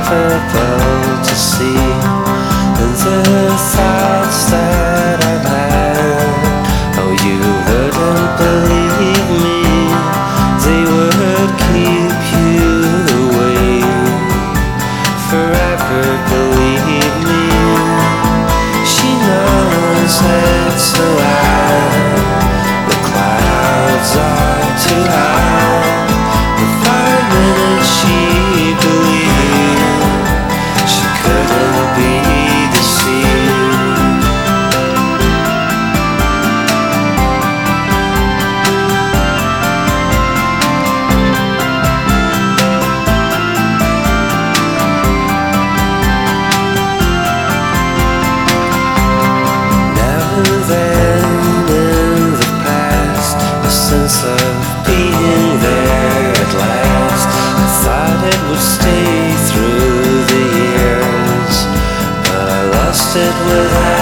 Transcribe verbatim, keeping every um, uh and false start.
preferable to see. And the thoughts that I've had, oh, you wouldn't believe me, they would keep you away forever, believe me. She knows it's a lie, the clouds are too high. For five minutes she believed she couldn't be deceived. Now and then in the past, a sense of being there at last. I thought it would stay through the years, but I lost it without